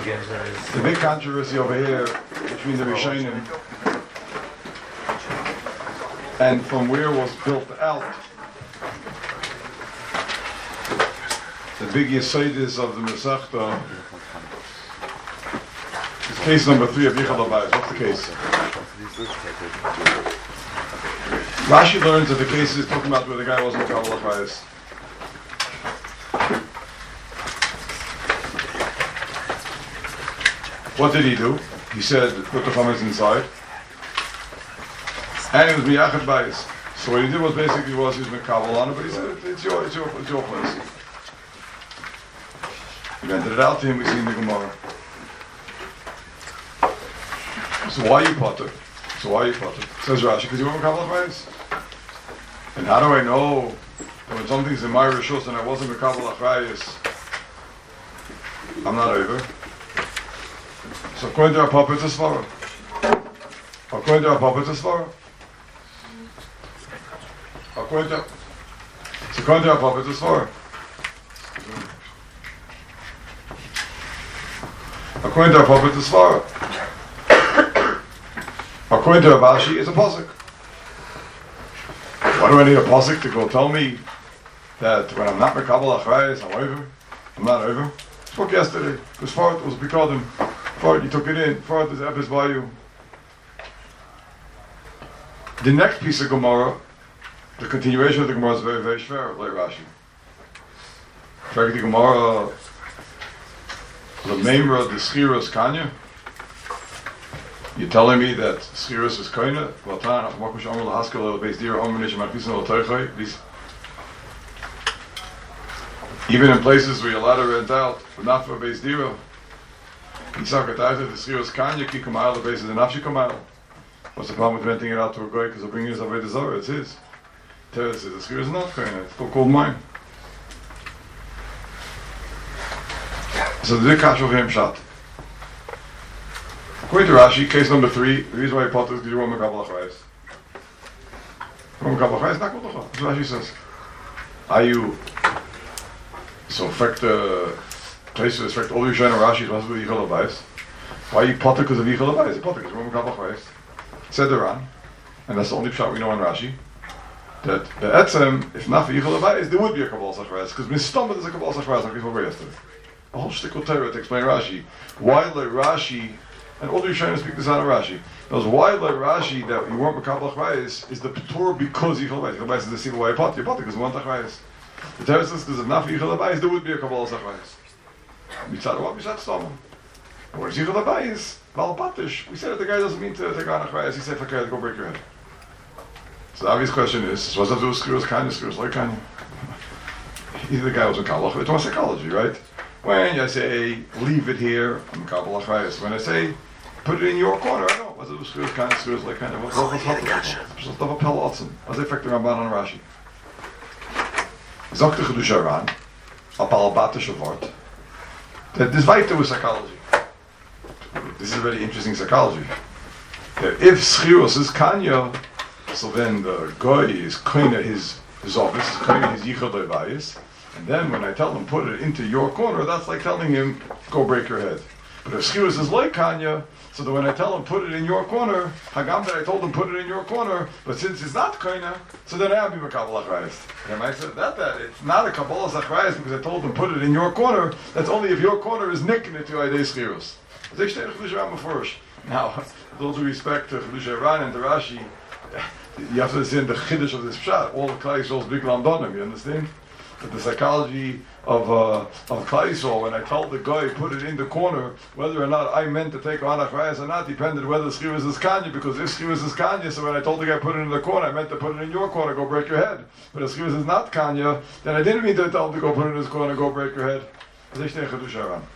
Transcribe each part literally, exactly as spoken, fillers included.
The big controversy over here between the Rishonim and from where was built out the big Yesodis of the Masechta is case number three of Yichud Abayis. What's the case? Rashi learns that the case is talking about where the guy wasn't Kabbalah Chayes. What did he do? He said, put the chametz inside. And he was miyachad bayis. So what he did was basically was he was mekabel on it, but he said, it's your, it's your, it's your place. He rented it out to him, we see in the Gemara. So why you potter? So why you potter? Says Rashi, because you weren't mekabel bayis. And how do I know that when something's in my rishus and I wasn't mekabel bayis, I'm not over? So according to our Papa, it's a svara. According to our Papa, it's a svara. According to, so according to our Papa, it's a svara. According to our Papa, it's a svara. According to Abashi, it's a pasuk. Why do I need a pasuk to go tell me that when I'm not mekabel achrayis, I'm over? I'm not over. Spoke yesterday. Because for it was because him. For it, you took it in. For it is Epis Bayu. The next piece of Gemara, the continuation of the Gemara is very, very fair, like Rashi. In fact, the Gemara, the Memra, the Schiras Kanya, you're telling me that Schiras is Koine? Well, Tan, I've walked with Omer Lahaskell, Beis Dira, Omer Nish, Markisen, Teichai. Even in places where you're allowed to rent out, but not for Beis Dira. What's the problem with renting it out to a guy because he'll bring his Avodah Zarah? It's his. Teres says the schir is not koine. It's still called mine. So the big kash over him shot. According to Rashi, case number three, the reason why he potter is because you want mekabel achrayis. You want mekabel achrayis? Not good. That's what Rashi says. Are you so affect the place to respect all your Shana Rashi, what's with Yichud Abayis? Why are you potter because of Yichud Abayis? You potter because we're mekabel achrayis. Said the Ran, and that's the only shot we know in Rashi, that the Etzem, if not for Yichud Abayis, there would be a Kabbalah Achrayis, because Mistomah there's a Kabbalah Achrayis, like we spoke yesterday. A whole shtickle Torah to explain Rashi. Why like Rashi, and all the Yishanim speak this out of Rashi. Because why like Rashi that you weren't mekabel achrayis is the P'tur because Yichud Abayis. Yichud Abayis is the Siva why you potter. You potter because you want achrayis. The Torah says because if not for Yichud Abayis, there would be a Kabbalah Achrayis. Mitzad what? Mitzad Stomah. Where's Yichud Abayis? Valapatish. We said that the guy doesn't mean to take on achrayis. He said, "Okay, go break your head." So the obvious question is, what's up to do with screws, kanya, screws, like kanya? Either the guy was a kalach, it's my psychology, right? When I say, leave it here, I'm a kabbalah achrayis. When I say, put it in your corner, I know. What's up with screws, kanya, screws, like kanya? What's up with hotels? What's up with Pella Otzen? What's the effect of Ramban on Rashi? Zok the Chedusha Ran, a palabatish of art, that this weiter with psychology. This is a very interesting psychology. That if Schiros is Kanya, so then the guy is kind of his, his office, is kind of his Yichud Abayis, and then when I tell him put it into your corner, that's like telling him, go break your head. But if Schiros is like Kanya, so that when I tell him put it in your corner, Hagam that I told him put it in your corner, but since it's not Kanya, so then I'll be mekabel achrayis. And I said that, that it's not a Kabbalah achrayis because I told him put it in your corner, that's only if your corner is nicking it to Aydei Schiros. Now, with all due respect to Chedusha Ran and to Rashi, you have to understand the chiddush of this pshat. All the Klal Yisrael's big lamdonim, you understand? But the psychology of uh, of Klal Yisrael, when I told the guy put it in the corner, whether or not I meant to take on achrayis or not, depended whether Schiras is Kanya, because if Schiras is Kanya, so when I told the guy put it in the corner, I meant to put it in your corner, go break your head. But if Schiras is not Kanya, then I didn't mean to tell him to go put it in his corner, go break your head. Chedusha Ran.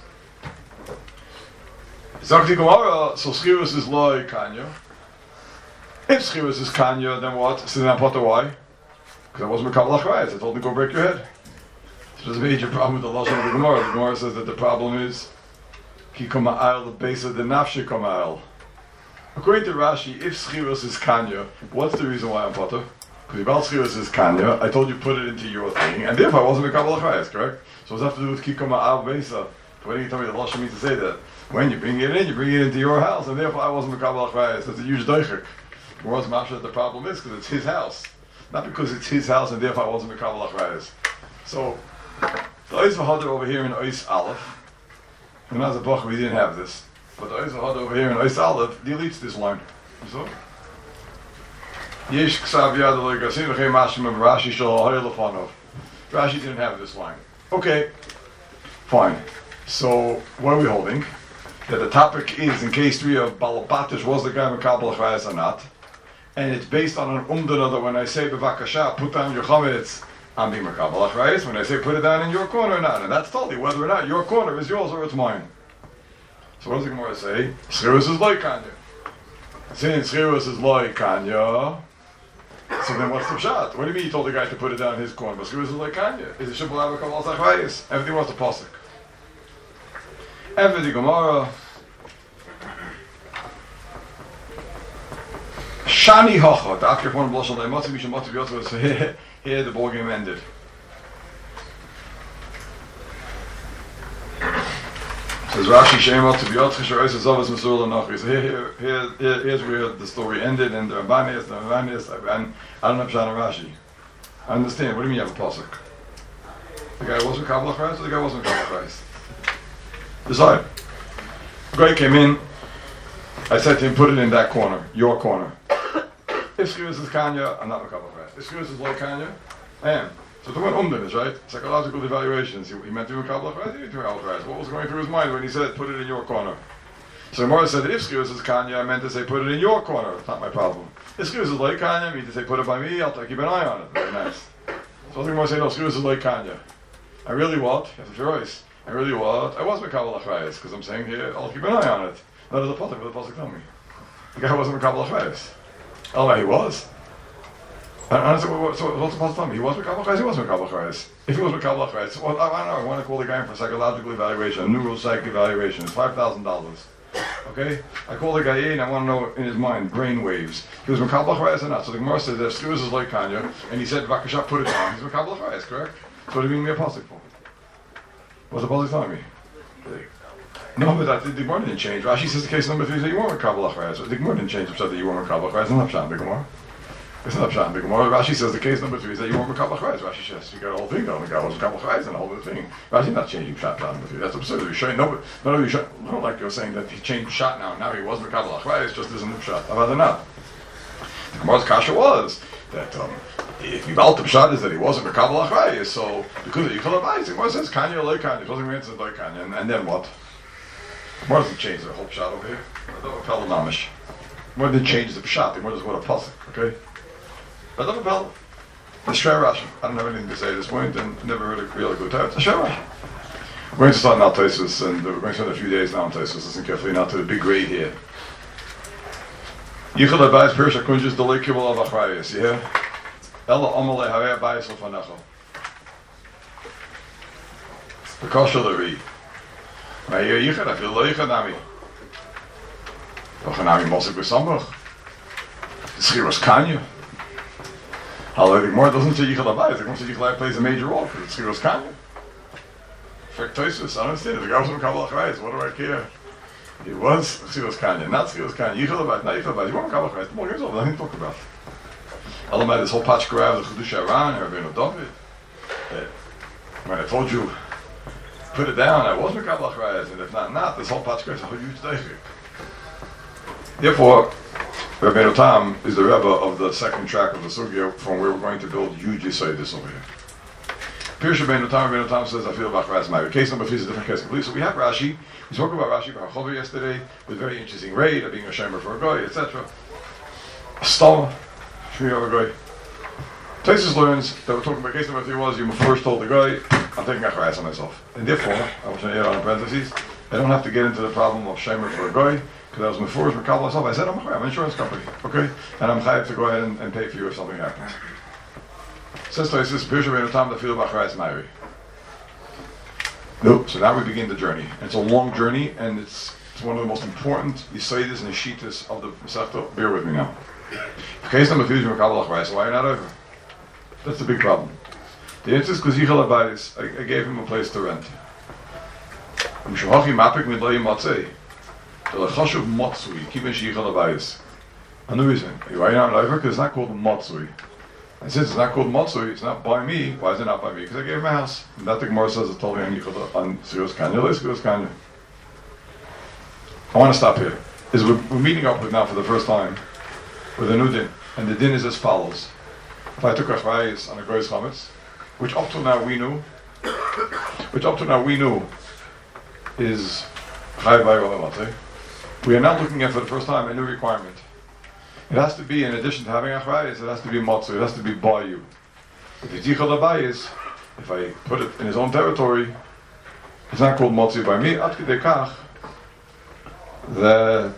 Zakti Gemara, so Schiras is loy Kanya. If Schiras is Kanya, then what? So then I potter why? Because I wasn't mekabel achrayis. I told him to go break your head. So there's a major problem with the lashon of the Gemara. The Gemara says that the problem is ki kama'al the base of the nafshi kama'al. According to Rashi, if Schiras is Kanya, what's the reason why I'm potter? Because if Al Schiras is Kanya, I told you put it into your thing, and therefore I wasn't mekabel achrayis, correct? So what's that have to do with ki kama'al besa? What do you tell me the Lashon means to say that? When you bring it in, you bring it into your house, and therefore I wasn't Mekabel Achrayas. That's a huge deichik. Whereas Masha, the problem is because it's his house. Not because it's his house and therefore I wasn't Mekabel Achrayas. So, the Ois V'Hadar over here in Ois Aleph, and as a Bach we didn't have this, but the Ois V'Hadar over here in Ois Aleph deletes this line. You saw? Yesh Ksav Yad Lo Yigasim V'Chei Mashim of Rashi Shal Hoy Lefanov. Rashi didn't have this line. Okay, fine. So, what are we holding? That the topic is, in case three of Balabatish, was the guy Mekabel Achrayas or not? And it's based on an umdana that when I say Bevakasha, put down your chametz, I'm being Mekabel Achrayas. When I say put it down in your corner or not, and that's totally whether or not your corner is yours or it's mine. So what does the Gemara say? Schirus is like Kanya. Since Schirus is like Kanya, so then what's the pshat? What do you mean you told the guy to put it down in his corner? But Schirus is like Kanya. Is it Shibbal Avakabel Achrayas? Everything was the pasuk. Every the Gemara. Shani Hocha, the Akir Pon Bloshal Leimotzi Misham Motzi B'Yotzah. So here, here the ball game ended. Says Rashi Shemot to B'Yotzah Shereis Zovas Mesul Lenochi. So here, here, here, here, here's where the story ended, and the Rambanis, the Rambanis, and I don't know Pshat and Rashi. I understand. What do you mean you have a pasuk? The guy wasn't Mekabel Achrayas, or the guy wasn't Mekabel Achrayas? Decide. The guy came in. I said to him, put it in that corner, your corner. If Schirus is Kanya, I'm not Mekabel Achrayas. If Schirus is like Kanya, I am. So the word Umdin is right. Psychological evaluations. He, he meant to be Mekabel Achrayas, he meant to be Mekabel Achrayas. What was going through his mind when he said, put it in your corner? So Mara said that if Schirus is Kanya, I meant to say, put it in your corner. It's not my problem. If Schirus is like Kanya, I mean to say, put it by me, I'll keep an eye on it. Very nice. So I think Mara said, no, Schirus is like Kanya. I really what? You have to choice. I really what? I was Mekabel Achrayas, because I'm saying here, I'll keep an eye on it. That is a pasuk, what the pasuk tell me. The guy wasn't Mekabel Achrayas. Oh, no, he was. And I said, well, so what's the pasuk tell me? He was Mekabel Achrayas, he was Mekabel Achrayas. If he was Mekabel Achrayas, well, I, I don't know, I want to call the guy in for psychological evaluation, a neuropsych evaluation. It's five thousand dollars. Okay? I call the guy in, I want to know in his mind, brain waves. He was Mekabel Achrayas or not? So the Gemara says that Schirus is like Kanya, and he said, Vakasha, put it down. He's Mekabel Achrayas, correct? So what do you mean me a pasuk for? What's the pasuk telling me? No, but that, the Gemara didn't change. Rashi says the case number three is that you weren't Mekabel Achrayas. The Gemara didn't change the pshat that you weren't Mekabel Achrayas. It's not pshat in the Gemara. It's not pshat in the Gemara. Rashi says the case number three is that you weren't Mekabel Achrayas. Rashi says you got a whole thing going. The guy was Mekabel Achrayas and the whole thing. Rashi's not changing pshat number three. That's absurd. You're showing no, no, you should, not like you're saying that he changed pshat now. Now he was Mekabel Achrayas. Just isn't the pshat. How about that not? The Gemara's kasha was that um, if you felt the pshat is that he wasn't Mekabel Achrayas, so because of Yichud Abayis, the Gemara says Kanya or like Kanya. It wasn't answered like Kanya, and, and then what? Gemara doesn't change the whole pshat over here. Gemara Namish. Gemara didn't change the pshat. The Gemara just wrote a pasuk. Okay. But the Pel, the Shver Rashi. I don't have anything to say at this point, and never heard a really good time. It's a Shver Rashi. We're going to start now Taisus, and we're going to spend a few days now on Taisus. Listen carefully now to the big grade here. Yichud Abayis Pirush HaKunjus Dolei Kibbul Av Achrayas. You hear? Ella Amalei Harei Abayis L'Fanecha. The Kosher L'Ri. Ma'ir Yichud, I feel Lo Yichud Nami. V'Chanami Mosik B'Samach. The Schirus Kanya. However, the Gemara doesn't say Yichud Abayis. The Gemara says Yichud Abayis plays a major role because it's Schirus Kanya. Fact Tosus, I don't understand it. The guy was Mekabel Achrayas. What do I care? It was Schirus Kanya, not Schirus Kanya. Yichud Abayis, not Yichud Abayis. You weren't Mekabel Achrayas. The more years old, nothing to talk about. Elamai, this whole patch grab, the Chedush Aran, Rabbeinu David. When I told you, put it down, I was Mekabel Achrayas, and if not, not, this whole patch grab is a huge deichik. Therefore, Rabbeinu Tam is the Rebbe of the second track of the Sugya from where we're going to build huge Yisayidis over here. Pirush Rabbeinu Tam, Rabbeinu Tam says, I feel about Achrayas Ma'ir. Case number three is a different case. So we have Rashi. We spoke about Rashi by Harchova yesterday with very interesting raid of being a shamer for a guy, et cetera. Stoma. Taisus learns that we're talking about case number three was you first told the guy, I'm taking Achrayas on myself. And therefore, I was going to add on in parentheses, I don't have to get into the problem of shamer for a guy, because I was before Mekabel myself. I said, I'm I'm an insurance company, okay? And I'm chayav to go ahead and, and pay for you if something happens. Says Taisus, Pirush Rabbeinu Tam, the field of Achrayas Ma'ir. Nope, so now we begin the journey. And it's a long journey, and it's, it's one of the most important Yisayidis and Yeshitas of the Masechta. Bear with me now. Case number three is Mekabel Achrayas, so why are you not over? That's the big problem. The answer is because Yichud Abayis, I, I gave him a place to rent. Umshohachi mapik midlay matzei. The chashuv matzui. Keeping sheichal abayis. And the reason, you are not because it's not called matzui. And since it's not called matzui, it's not by me. Why is it not by me? Because I gave him a house. And that the Gemara says it's totally on yichal on Sirius Kanya. Let's Sirius Kanya. I want to stop here. Is we're, we're meeting up with now for the first time with a new din, and the din is as follows: if I took achrayis on a goy's chametz, which up till now we knew, which up till now we knew is chay v'ayol. We are now looking at for the first time a new requirement. It has to be, in addition to having achrayis, it has to be matzah. It has to be by you. If it's yichal abayis, if I put it in his own territory, it's not called matzah by me. Ad kidei kach that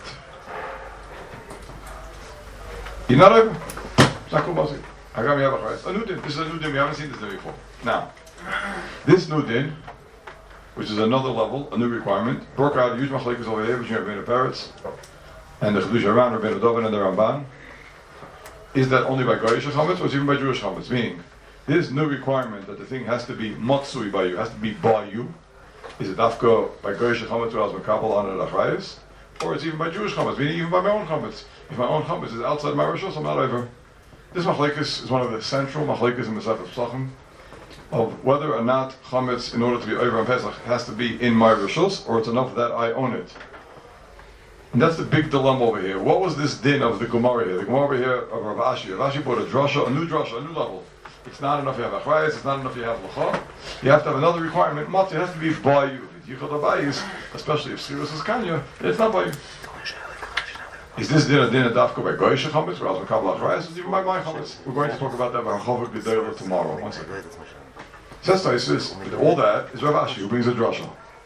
you're not over. It's not called matzah. I got me have achrayis. A new din. This is a new din. We haven't seen this din before. Now, this new din, which is another level, a new requirement, broke out a huge machlekes over here between Rabbeinu Peretz and the Chedush Haran, Rabbeinu Dovan and the Ramban. Is that only by Goyish chametz or is it even by Jewish chametz? Meaning, this new requirement that the thing has to be matzui by you, has to be by you. Is it dafka by Goyish chametz who has makabel on it achrayis, or it's even by Jewish chametz? Meaning even by my own chametz. If my own chametz is outside my rishos, I'm not over. This machlekes is one of the central machlekes in the Sefer Pesachim, of whether or not chametz, in order to be over on Pesach, has to be in my rishos, or it's enough that I own it. And that's the big dilemma over here. What was this din of the Gemara here? The Gemara over here of Rav Ashi. Rav Ashi brought a drasha, a new drasha, a new level. It's not enough you have achrayis, it's not enough you have lacha. You have to have another requirement. Matzah has to be by you. If it's yichud abayis, especially if Sirius is kanya, it's not by you. Is this din a din of dafka by goyish chametz, or else makabel achrayis? It's even by my chametz. We're going to talk about that by Chavuk Gedela tomorrow. One second. Says Taisus, all that is Rav Ashi who brings a drasha.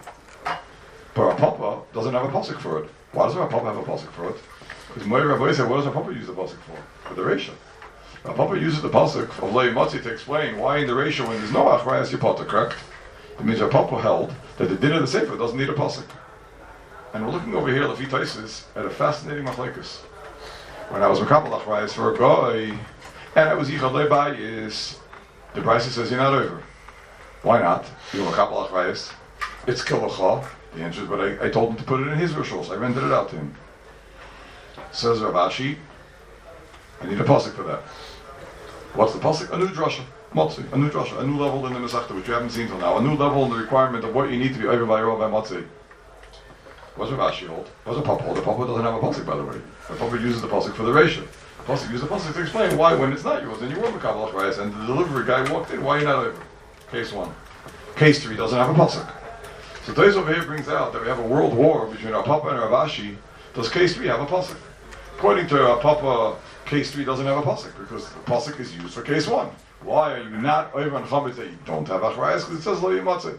But our Papa doesn't have a pasuk for it. Why does our Papa have a pasuk for it? Because Moira Rabbi said, what does our Papa use the pasuk for? For the ratio. Our Papa uses the pasuk of Lei Matzi to explain why in the ratio when there's no achrayas yipata, correct? It means our Papa held that the din of the sefer doesn't need a pasuk. And we're looking over here, Lefi Taisus, at a fascinating machlekes. When I was makabel achrayas for a guy, and I was yichad lebayis, the Brisa says you're not over. Why not? You're makabel achrayas. It's kilacha. The answer is, but I, I told him to put it in his rishos. I rented it out to him. Says Rav Ashi, I need a pasuk for that. What's the pasuk? A new drasha. Matzah. A new drasha. A new level in the Masechta, which you haven't seen till now. A new level in the requirement of what you need to be over by your by Matzah. What's Rav Ashi hold? What's a Papa hold? The Papa doesn't have a pasuk, by the way. The Papa uses the pasuk for the ratio. The pasuk uses the pasuk to explain why, when it's not yours, and you were makabel achrayas, and the delivery guy walked in, why are you not over? Case one. Case three doesn't have a pasuk. So Taisus over here brings out that we have a world war between our Papa and Rav Ashi. Does case three have a pasuk? According to our Papa, case three doesn't have a pasuk because the pasuk is used for case one. Why are you not over on chametz that you don't have achrayas? Because it says lo yimatzeh.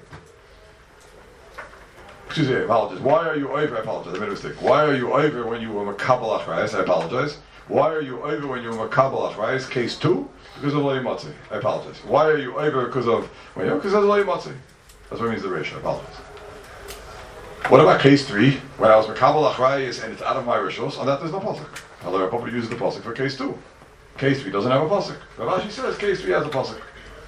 Excuse me, I apologize. Why are you over? I apologize. I made a mistake. Why are you over when you were makabel achrayas? I apologize. Why are you over when you were makabel achrayas? Case two, because of lo yimatzeh. I apologize. Why are you over because of well, yeah, because of lo yimatzeh? That's what it means the ratio. I apologize. What about case three, when I was makabel achrayis and it's out of my rishos? On that there's no pasuk. Although I probably uses the pasuk for case two. Case three doesn't have a pasuk. Rav Ashi says case three has a pasuk.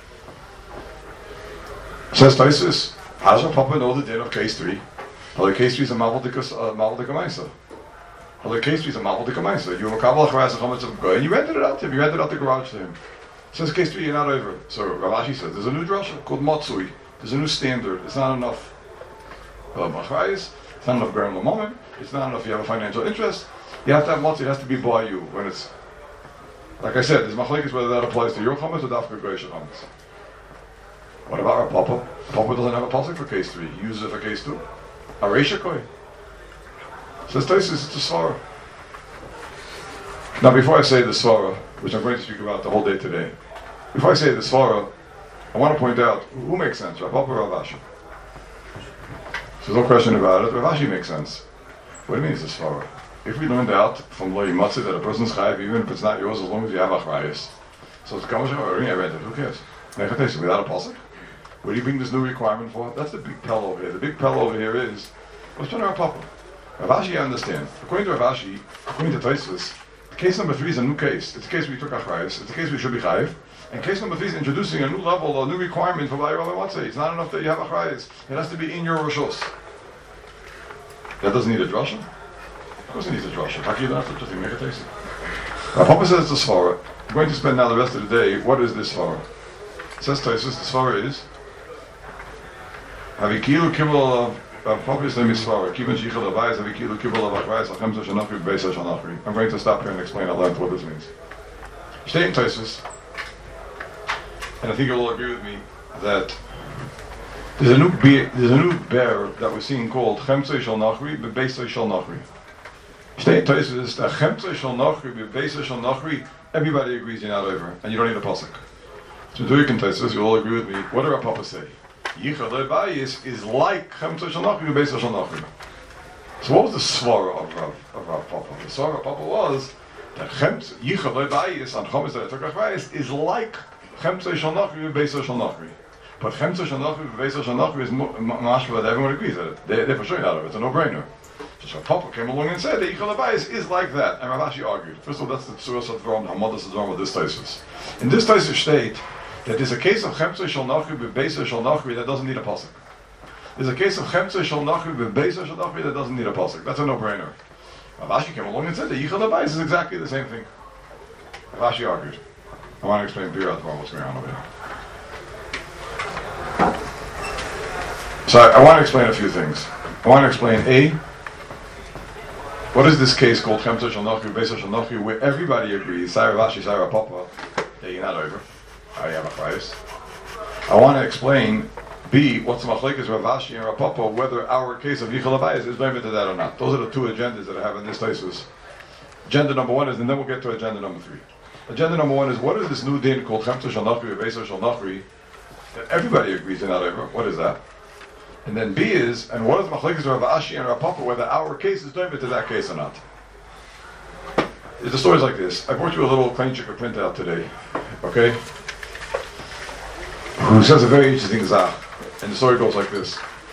Says Taisus, how does our Papa know the din of case three? Although case three is a mavel dikamaisa. Although case three is a mavel dikamaisa. You were makabel achrayis and chametz of goy, and you rented it out to him. You rented out the garage to him. Says case three, you're not over. So Rav Ashi says there's a new drasha called matzui. There's a new standard. It's not enough. It's not enough gram moment. It's not enough you have a financial interest. You have to have matzah. It has to be by you when it's. Like I said, there's machlekes whether that applies to your chametz or dafka goyish chametz. What about our Papa? Papa doesn't have a pasuk for case three. He uses it for case two. Areisha koi. Says Taisus, it's a svara. Now, before I say the svara, which I'm going to speak about the whole day today, before I say the svara, I want to point out who makes sense, Rav Papa or Rav Ashi. There's no question about it. Rav Ashi makes sense. What do you mean it's a svara? If we learned out from lo yimatzeh that a person's chayiv, even if it's not yours, as long as you have achrayis. So it's kamash I read it. Who cares? Without a pasuk. What do you bring this new requirement for? That's the big pell over here. The big pell over here is what's done Rav Papa. Rav Ashi, I understand. According to Rav Ashi, according to Taisus, case number three is a new case. It's a case we took achrayis. It's a case we should be chayiv. And case number three is introducing a new level, a new requirement for Vayirav Matzeh. It's not enough that you have achrayis. It has to be in your rishos. That doesn't need a drasha? Of course it needs a drasha. How can you not just make a taste? Rav Papa says the svara. I'm going to spend now the rest of the day. What is this svara? It says Taisus, the svara is Havikilu kibbul Rav Papa's name is svara. Kibbul shichel avayis havikilu kibbul avayis lachem shanachri beisa shanachri. I'm going to stop here and explain out loud what this means. Stay in Taisus, and I think you'll all agree with me that there's a new be- there's a new bear that we're seeing called Chemtzei Shel Nachri Bebeisei Shel Nachri. Stay in Taisus that Chemtzei Shel Nachri Bebeisei Shel Nachri. Everybody agrees you're not over, and you don't need a pasuk. So do you can Taisus, you'll all agree with me. What did our Papa say? Yichad Lebayis is like Chemtzei Shel Nachri Bebeisei Shel Nachri. So what was the svara of Rav of Rav Papa? The svara of Papa was that Chemtzei Yichad Lebayis and Chometz that took Achbayis is like Chemtzei Shel Nachri Bebeisei Shel Nachri. But Chemtzei Shel Nachri Bebeisei Shel Nachri is mashma that everyone agrees that they, they're for sure not of it. It's a no-brainer. So Papa came along and said that Yichad Lebayis is like that, and Rav Ashi argued. First of all, that's the Tzuras of Dvarim, Hamadas of Dvarim with this Taisus. In this Taisus state that there's a case of Chemtzei Shel Nachri Bebeisei Shel Nachri that doesn't need a pasuk. There's a case of Chemtzei Shel Nachri Bebeisei Shel Nachri that doesn't need a pasuk. That's a no-brainer. Rav Ashi came along and said that Yichad Lebayis is exactly the same thing. Rav Ashi argued. I want to explain Bira Dvarim what's going on over here. So I, I want to explain a few things. I want to explain A, what is this case called Chemtzei Shel Nachri Bebeisei Shel Nachri where everybody agrees, Sai Rav Ashi, Sai Rav Papa, that you're not over. I have a price. I want to explain B, what's the machlekes Rav Ashi and Rav Papa, whether our case of Yichad Lebayis is limited to that or not. Those are the two agendas that I have in this Taisus. Agenda number one is, and then we'll get to agenda number three. Agenda number one is, what is this new din called Chemtzei Shel Nachri Bebeisei Shel Nachri that everybody agrees you're not over? What is that? And then B is, and what is the machlekes Rav Ashi and Rav Papa, whether our case is limited to that case or not? The story's like this. I brought you a little plain chicken printout today, okay? Who says a very interesting zach. And the story goes like this.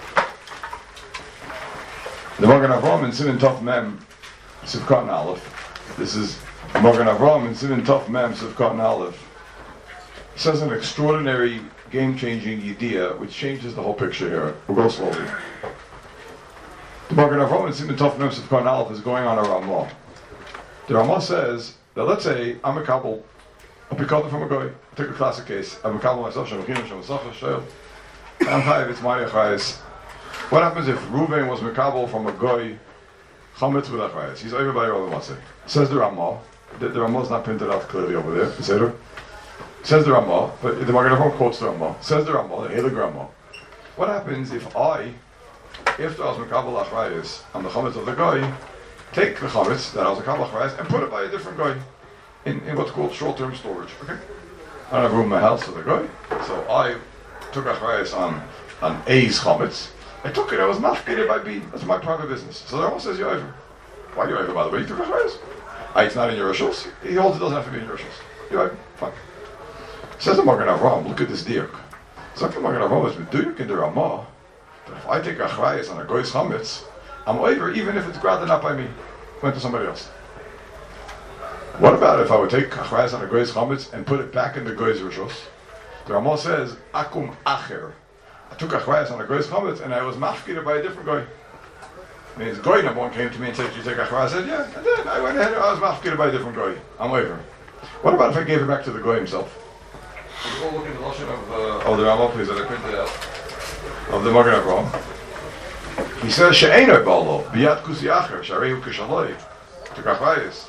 The Magen Avraham in Siman Tov Mem, Sivkot and Aleph. This is the Magen Avraham in Siman Tov Mem, Sivkot and Aleph. Says an extraordinary, game-changing idea which changes the whole picture here. We'll go slowly. The Magen Avraham in Siman Tov Mem, Sivkot and Aleph is going on a Ramah. The Ramah says that let's say I'm a couple. I'll be called from a guy. Take a classic case. I'm a couple myself. I'm a Shem Sacha Shel. I'm chayiv. It's my achayis. What happens if Reuven was mekabel from a guy chametz with achayis? He's over by Rav Matzeh. Says the Ramah. The, the Ramah is not printed out clearly over there. Says the Ramah, but the Magen Avraham quotes the Ramah. Says the Ramah, the Heilig Ramah. What happens if I, after I was mekabel achayis on the chametz of the guy, take the chametz that I was mekabel achayis and put it by a different guy? In, in what's called short-term storage, okay? I don't have room in my house for the guy, so I took achrayas on on A's chametz. I took it, I was mafkided by B. That's my private business. So the Rambam says you're over. Why are you over, by the way? You took achrayas? Ah, it's not in your rishos. He holds it doesn't have to be in your rishos. You're over, fine. Says the Magen Avraham, look at this diuk. So the Magen Avraham is diuk in the Ramah, that if I take achrayas on a guy's chametz, I'm over even if it's granted not by me. Went to somebody else. What about if I would take achrayas on a goy's chametz and put it back in the goy's rishos? The Ramah says, akum acher. I took achrayas on a goy's chametz and I was mafkided by a different goy. Means goy number one came to me and said, "You take achrayas?" I said, "Yeah." And then I went ahead and I was mafkided by a different goy. I'm over. What about if I gave it back to the goy himself? Would you all look at the lashon of, uh, of the Ramah, please, that I printed out of the Magen Avraham? He says, "She'eino balo biyad kusi acher sharehu kishaloi." Took achrayas.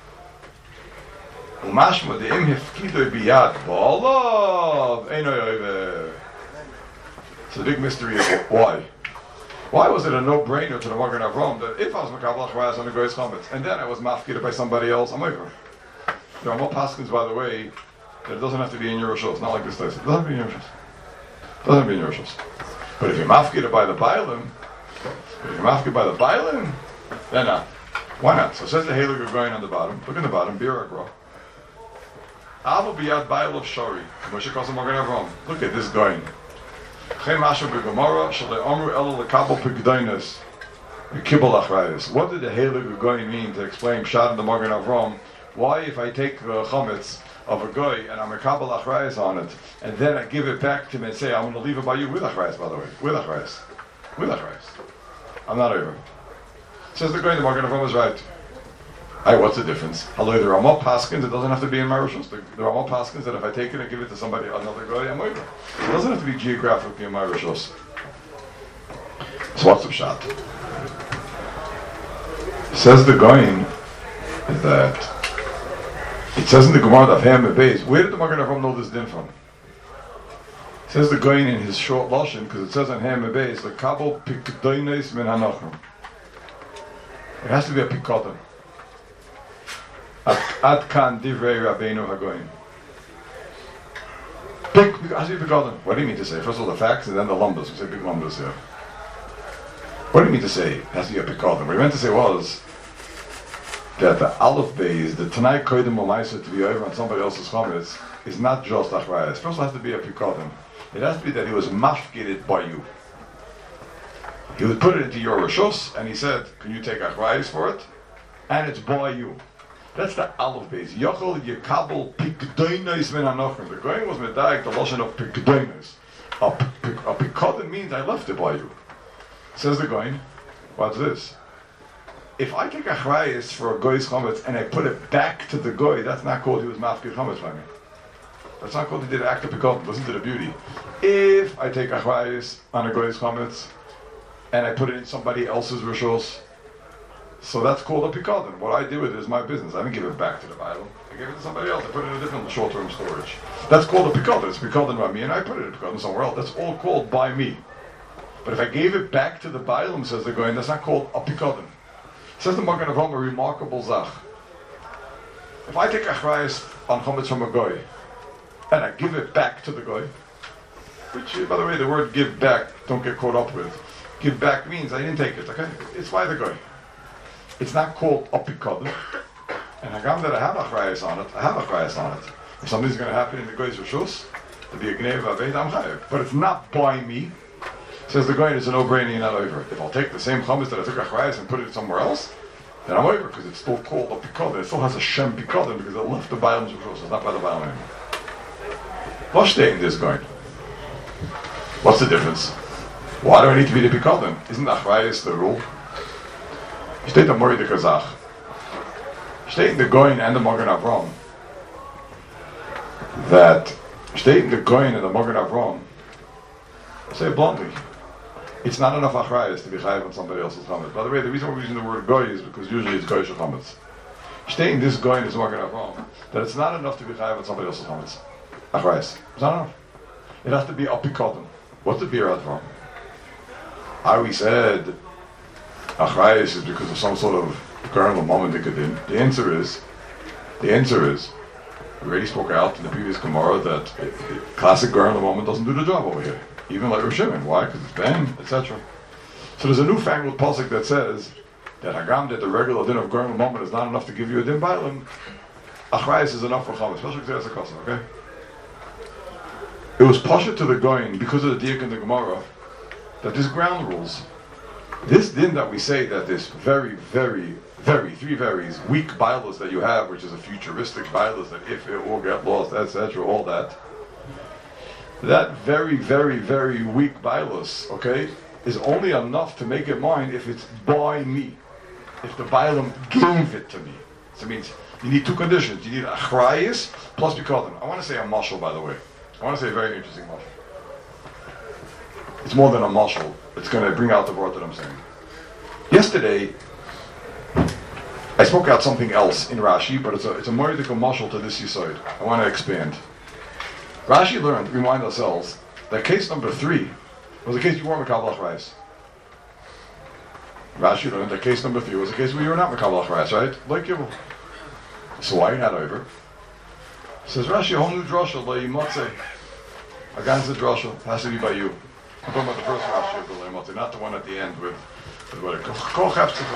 Umashma de im hefkido biyad ba'alav eino yover. So the big mystery is why. Why was it a no-brainer to the Magen Avraham that if I was mekabel achrayas on the goy's chametz and then I was mafkided by somebody else, I'm over. There are more paskins, by the way, that it doesn't have to be in your rishos. It's not like this place. It doesn't have to be in your rishos. It doesn't have to be in your rishos. But if you're mafkided by the bailim, if you're mafkided by the bailim, then not. Why not? So it says the Heilig going on the bottom. Look in the bottom. Bira Agro. Avo biyad bail of shari. Moshe calls him Magen Avraham. Look at this going. Chem asher beGemara shalei amru elo lekabel pekdainas v'kibul achrayas. What did the Heilig going mean to explain Pshat in the Magen Avraham? Why, if I take the chametz of a guy and I'm a kabel achrayas on it, and then I give it back to him and say, I'm going to leave it by you with achrayas, by the way, with achrayas, with achrayas. I'm not over. Says the Goy, the Magen Avraham is right. Hey, what's the difference? Hello, the Ramah Paskins, it doesn't have to be in my Rishos. The, the Ramah Paskins, that if I take it and give it to somebody, another Goy, I'm over. It doesn't have to be geographically in my Rishos. So what's the shot? Says the Goyin that it says in the Gemara of Ham and Beis. Where did the Magen Avraham know this din from? It says the Goyin in his short lashon, because it says on Ham and Beis, the Kabel Pikdoines min Hanachim. It has to be a Pikadon. Ad kan divrei Rabbeinu Hagoyin. Big, has to be Pikadon. What do you mean to say? First of all, the facts and then the lumbers. We say big lumbers here. What do you mean to say? It has to be a Pikadon. What he meant to say was that the Aleph Beis, the Tanai Kodim Omaisa to be over on somebody else's chametz, is not just Achrayas. First, it has to be a Pikadon. It has to be that he was mafkited by you. He would put it into your Rishos, and he said, can you take Achrayas for it? And it's by you. That's the Aleph Beis. Yochel Yekabel Pikdoinos min Hanochim. The Goyin was medayik the lashon of Pikdoinos. A Pikadon means I left it by you. Says the Goyin, what's this? If I take Achrayas for a Goy's chametz and I put it back to the Goy, that's not called he was mafkid chametz by me. That's not called he did act of Pikadon. Listen to the beauty. If I take Achrayas on a Goy's chametz and I put it in somebody else's Rishos, so that's called a Pikadon. What I do with it is my business. I didn't give it back to the Bible. I gave it to somebody else. I put it in a different short-term storage. That's called a Pikadon. It's Pikadon by me, and I put it in Pikadon somewhere else. That's all called by me. But if I gave it back to the Bible, says the Goyin, that's not called a Pikadon. Says the Magen Avraham, a remarkable zach. If I take Achrayas on chametz from a Goy, and I give it back to the Goy, which, by the way, the word give back, don't get caught up with. Give back means I didn't take it, okay? It's by the Goy. It's not called a Pikadon. And Hagam that I have Achrayas on it, I have Achrayas on it. If something's going to happen in the Goy's Rishus, to be a Gnei Vaved, I'm chayav. But it's not by me. Says the Goyin, it's a no-brainer, you're not over it. If I'll take the same chametz that I took Achrayas and put it somewhere else, then I'm over, because it's still called a Pikadon. It still has a Shem Pikadon, because it left the Baalim's Rishus. It's not by the Baalim anymore. What's staying in this Goyin? What's the difference? Why do I need to be the Pikadon? Isn't Achrayas the rule? Steht der Mori de Kazach. Steht in the Goyin and the Magen Avraham that steht in the Goyin and the Magen Avraham, say it bluntly, it's not enough Achrayas to be chayav on somebody else's chametz. By the way, the reason we're using the word Goy is because usually it's Goyish chametz. Steht in this Goyin and this Magen Avraham that it's not enough to be chayav on somebody else's chametz. Achrayas. It's not enough. It has to be a Pikadon. What's the beer out from? I we said Achrayas is because of some sort of kernel moment dikadin. The answer is, the answer is, we already spoke out in the previous Gemara that it, it, classic kernel moment doesn't do the job over here. Even like Rosh Hashanah. Why? Because it's Ben, et cetera. So there's a newfangled pasuk that says that Hagam that the regular din of kernel moment is not enough to give you a din bailim. Achrayas is enough for Chama, especially if there's a kasam. Okay. It was pasha to the Goyin because of the diak in the Gemara that there's ground rules. This din that we say that this very, very, very, three varies, weak bilas that you have, which is a futuristic bilas that if it will get lost, et cetera, all that. That very, very, very weak bilas, okay, is only enough to make it mine if it's by me. If the bialim gave it to me. So it means you need two conditions. You need achrayas plus pikadon. I want to say a mashal, by the way. I want to say a very interesting mashal. It's more than a mashal. It's going to bring out the word that I'm saying. Yesterday, I spoke out something else in Rashi, but it's a it's a moedical mashal to this yisoid. I want to expand. Rashi learned, remind ourselves, that case number three was a case you weren't Mekabel Achrayas. Rashi learned that case number three was a case where you were not Mekabel Achrayas, right? Like you. So why are you not over? Says Rashi, a whole new drasha, Le'imotze. Against the drasha, has to be by you. I'm talking about the first Rashi of the Le'imotze, not the one at the end with, with what it calls.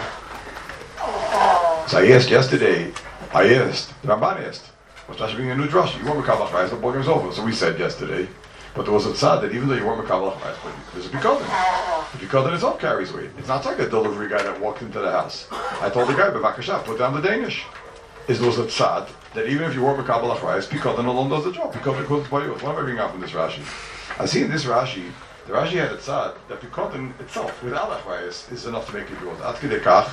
So I asked yesterday, I asked, the Ramban asked, what's Rashi being a new drasha? You weren't Mekabel Achrayas, the program is over. So we said yesterday, but there was a tzad that even though you weren't Mekabel Achrayas, but there's a pikadon. The pikadon itself carries weight. It's not like a delivery guy that walked into the house. I told the guy, B'vakashav, put down the Danish. Is there was a tzad that even if you weren't Mekabel Achrayas, pikadon alone does the job. Pikadon comes by you. What am I bringing up in this Rashi? I see in this Rashi, the Rashi had a tzad that pikadon itself, without Achrayas, is enough to make it yours. Ad kedei kach,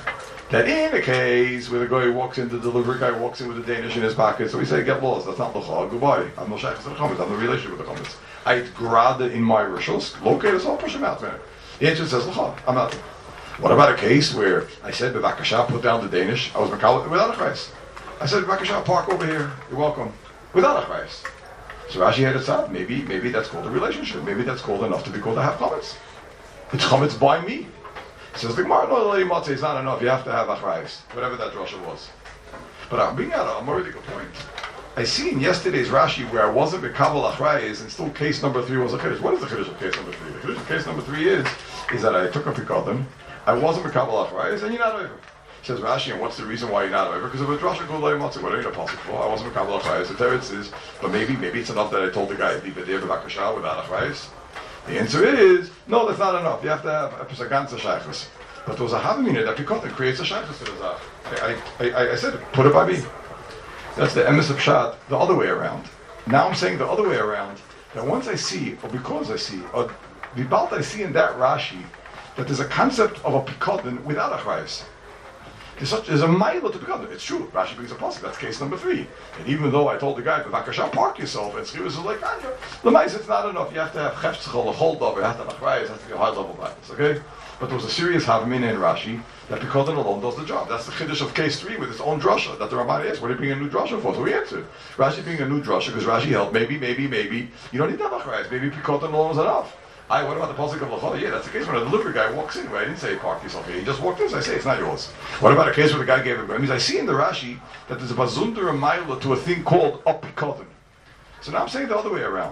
That in a case where the guy walks in, the delivery guy walks in with a Danish in his pocket, so we say, get lost, that's not l'cha, goodbye. I'm no shaykhs to the chametz, I have no relationship with the chametz. I'd grada in my rishos, locate us all, push him out, man. The answer says l'cha, I'm out. What about a case where I said, b'vakasha, put down the Danish, I was mekabel without a chayes. I said, b'vakasha, park over here, you're welcome, without a chayes. So Rashi had it out, maybe, maybe that's called a relationship, maybe that's called enough to be called to have chametz. It's chametz by me. Says the Gemara, no, the Matzah is not enough, you have to have achrayis, whatever that drasha was. But I'm bringing out a more good point. I seen yesterday's Rashi where I wasn't mekabel achrayis and still case number three was a chiddush. What is the chiddush of case number three? The chiddush of case number three is, is that I took a pikodim, I wasn't mekabel achrayis, and you're not over. Says Rashi, and what's the reason why you're not over? Because of a drasha go loy matzah. What are you apostle for? I wasn't mekabel achrayis. The teretz is, but maybe, maybe it's enough that I told the guy, leave it there, b'vakasha, without achrayis. The answer is, no, that's not enough. You have to have a pesaganza shaykhus. But there was a havamina that pikotin creates a shaykhus to the zach. I, I, I, I said, put it by me. That's the emes of pshat, the other way around. Now I'm saying the other way around, that once I see, or because I see, or the balt I see in that Rashi, that there's a concept of a pikotin without a achrayis. There's, such, there's a mile to pikotin. It's true. Rashi brings a pasuk. That's case number three. And even though I told the guy, "B'vakasha, park yourself," and Schivus is like, "Anya, the mice, it's not enough. You have to have cheftzchol, a hold over. You have to have achrayis. It has to be a high level balance." Okay. But there was a serious havamina in Rashi that pikotin alone does the job. That's the chiddush of case three with its own drasha. That the Ramban asked, "What are you being a new drasha for?" So we answered, Rashi being a new drasha because Rashi held maybe, maybe, maybe you don't need to have achrayis. Maybe pikotin alone is enough. I, what about the pasuk of l'chol? Yeah, that's the case when a delivery guy walks in. Where I didn't say park yourself here. He just walked in, so I say it's not yours. What about a case where the guy gave it? It means I see in the Rashi that there's a bazundar and maila to a thing called a pikotin. So now I'm saying the other way around.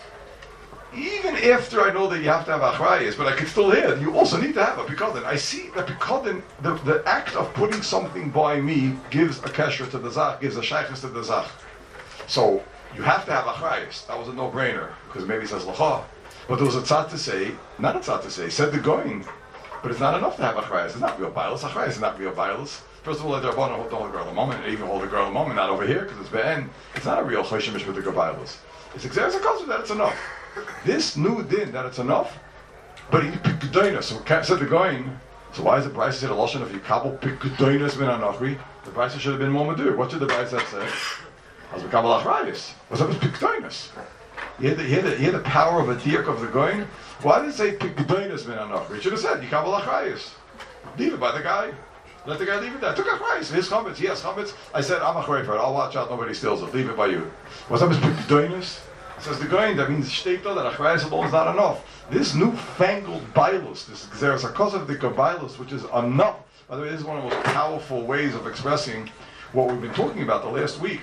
Even after I know that you have to have achrayis, but I can still hear, you also need to have a pikotin. I see that pikotin, the, the act of putting something by me gives a kesher to the zach, gives a shaykhus to the zach. So you have to have achrayis. That was a no-brainer because maybe it says l'cha. But there was a tzad to say, not a tzad to say, said the going, but it's not enough to have achrayis. It's not real bialas. Achrayis is not real bialas. First of all, the Rabbanan hold the girl a moment, and even hold the girl a moment, not over here, because it's be'en. It's not a real choshemish with the gabaylas. It's exactly because that it's enough. This new din, that it's enough, but he picked gedoinus. So said the going, so why is the Bryce said a lashon if you kabel pick gedoinus min anachri? The Bryce should have been more madur. What should the Bryce have said? As we kabel achrayis. What's up with pick gedoinus? You hear, the, you, hear the, you hear the power of a dirk of the going? Why did it say Pigdoinus min anachri? It should have said Yikabel achrayis. Leave it by the guy. Let the guy leave it there. I took achrayis. His chametz. He has chametz. I said I'm achrayis for it. I'll watch out. Nobody steals it. Leave it by you. What's up with Pigdoinus? It says the going. That means shteita that achrayis alone is not enough. This newfangled bailus, this xeris hakosov dika bailus, which is enough. By the way, this is one of the most powerful ways of expressing what we've been talking about the last week.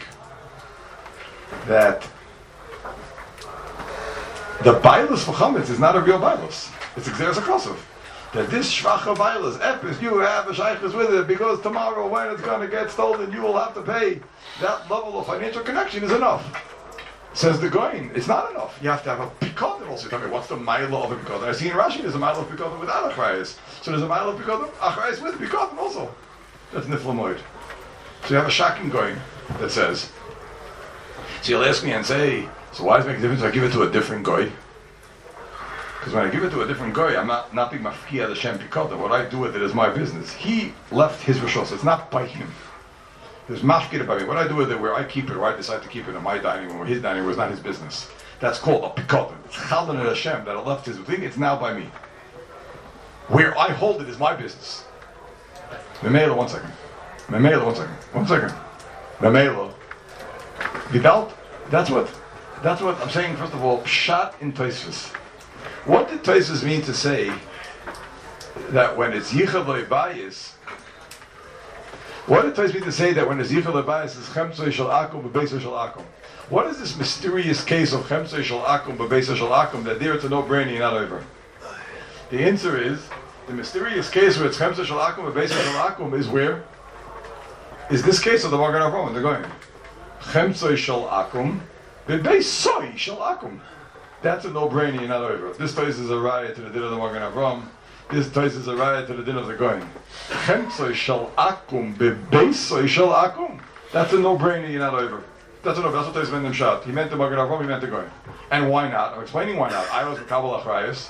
That the bailus for chametz is not a real bailus. It's xeris hakosov. That this shvacha bailus, epis, you have a shaykhus with it because tomorrow when it's going to get stolen, you will have to pay. That level of financial connection is enough. Says the Goyin, it's not enough. You have to have a pikotin also. Tell me, what's the mila of a pikotin? I see in Rashi there's a mila of pikotin without achrayis. So there's a mila of pikotin, achrayis with pikotin also. That's niflamoid. So you have a shaking Goyin that says, so you'll ask me and say, so why does it make a difference if I give it to a different Goy? Because when I give it to a different Goy, I'm not, not being mafkiya the shem pikotin. What I do with it is my business. He left his rishos. It's not by him. There's mafkid by me. What I do with it, where I keep it, or I decide to keep it in my dining room, or his dining room, is not his business. That's called a pikotin. It's chaldan and Hashem that I left his thing. It's now by me. Where I hold it is my business. Memela, one second. Memela, one second. One second. Memela. Without, that's what, that's what I'm saying. First of all, pshat in Tosfos. What did Tosfos mean to say that when it's yichad lo'bayis? What did Tosfos mean to say that when it's yichad lo'bayis is chemtzoi shel akum b'beisah shel akum? What is this mysterious case of chemtzoi shel akum b'beisah shel akum that there it's a no-brainer, you're not over? The answer is the mysterious case where it's chemtzoi shel akum b'beisah shel akum is where? Is this case of the Magen Avraham? They're going chemtzoi shel akum b'beisah shel akum. That's a no-brainer, you're not over. This place is a riot to the din of the Magen Avraham. This place is a riot to the din of the Goyim. Chemtzoi shel akum bebeisoi shel akum. That's a no-brainer, you're not over. That's a no. That's what Tosfos meant him shot. He meant the Magen Avraham, he meant the Goyim. And why not? I'm explaining why not. I was Mekabel Achrayus.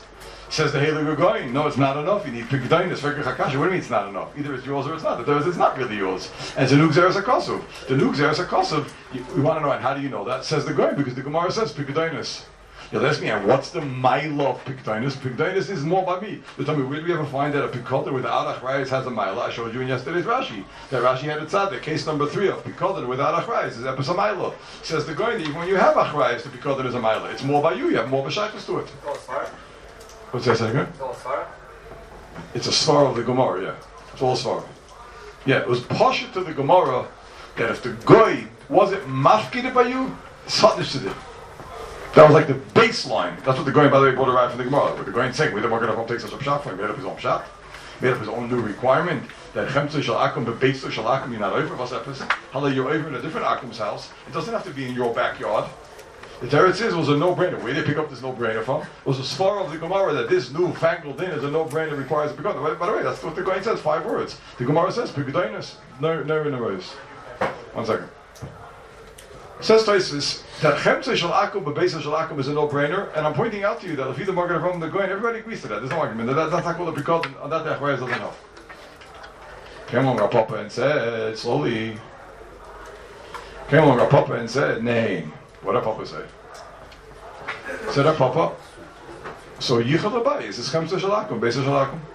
Says the Heilige Goyin, no, it's not enough. You need Pikdainus, Vekach HaKasha. What do you mean it's not enough? Either it's yours or it's not. The Teretz is not really yours. And it's a Nuk Zeres HaKosov. The Nuk Zeres HaKosov, we want to know, and how do you know that? Says the Goyin, because the Gemara says Pikdainus. You'll ask me, and what's the Maila of Pikdainus? Pikdainus is more by me. You tell me, where do we ever find that a Pikdainus without Achrayis has a Maila? I showed you in yesterday's Rashi. That Rashi had a tzaddik. Case number three of Pikdainus without Achrayis is Epis Maila. Says the Goyin, even when you have Achrayis, the Pikdainus is a Maila. It's more by you. You have more B'shaykhus to it. What's that second? It's all Svara? It's a Svara of the Gemara, yeah. It's all Svara. Yeah, it was Pasha to the Gemara that if the Goy wasn't mafkid by you, Satnish to it. That was like the baseline. That's what the Goy, by the way, brought around from the Gemara. What the Goy saying, we didn't want to take such a shot for him. He made up his own shot. He made up his own new requirement that Chemtze Shal Akum, but Beiso Shal Akum, you're not over. What's that person? How you're over in a different Akum's house. It doesn't have to be in your backyard. The Teretz says it was a no-brainer. Where did they pick up this no-brainer from? It was a svara of the Gemara that this new fangled thing is a no-brainer, requires a Pikdainus. By the way, that's what the Goyin says, five words. The Gemara says, Pikdainus, no, no in the rows. One second. It says Taisus that Chemtze Shal Akum, but Beisa Shal Akum is a no-brainer, and I'm pointing out to you that if you the Margaret from the Goyin, everybody agrees to that. There's no argument. That, that's not called a Pikdainus, on that the Achwayas doesn't help. Came along our Papa and said, slowly, came along our Papa and said, nay. What did Papa say? Said our Papa, so Yichad Abayis is Chemtze Shal Akum, Beisa Shal Akum.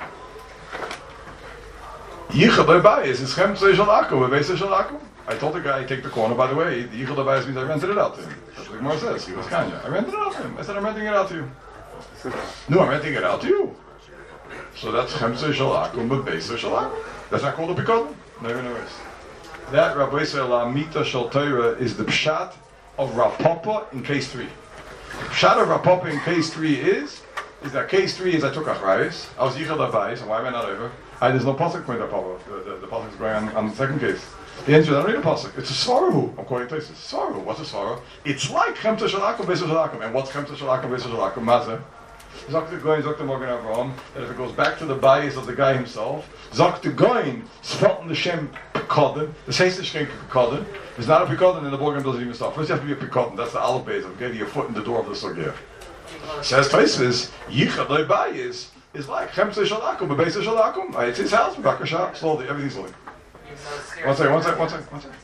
Yichad Abayis is Chemtze Shal Akum, Beisa Shal Akum. I told the guy, take the corner, by the way, the Yichad Abayis means I rented it out to him. That's what the Gemara says, he was Kanya. I rented it out to him. I said, I'm renting it out to you. No, I'm renting it out to you. So that's Chemtze Shal Akum, but Beisa Shal Akum. That's not called a Pikdainus. No, no, no. That Rabbi Yisrael Amita Shal Torah is the Pshat of Rav Papa in case three. The Pshat of Rav Papa in case three is, is that case three is I took Achrayis, I was Yichad Abayis, and why am I not over? I, there's no pasuk point Rav Papa. The, the, the pasuk is going on, on the second case. The answer is I don't need a pasuk. It's a Svaru. I'm quoting places. Svaru. What's a Svaru? It's like Chemtze Shal Akum, Beisa Shal Akum. And what's Chemtze Shal Akum, Beisa Shal Akum? Mazeh. Zok the Goyin, Zok the Morgan Avraham, that if it goes back to the bias of the guy himself, Zok the Goyin, Sfot the Shem Pekodin, the Seis the Shem Pekodin, there's not a Pekodin and the Morgan doesn't even stop. First you have to be a Pekodin, that's the Aleph Beis of getting your foot in the door of the Sugya. Says Tosfos, Yichad Lo Bayis is like Chemtze Shal Akum, but Beisa Shal Akum. It's his house, B'Bakasha, slowly, everything's slowly. One second, one second, one second, one second.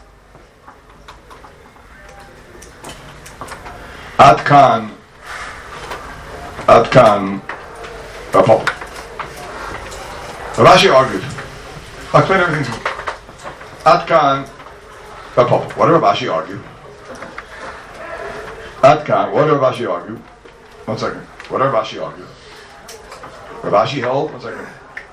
Ad Kan. Ad Kan Rav Papa. Rashi argued. I'll explain everything to you. Ad Kan Rav Papa. What did Rashi argue? Ad Kan, what did Rashi argue? One second. What did Rashi argue? Rashi held, one second.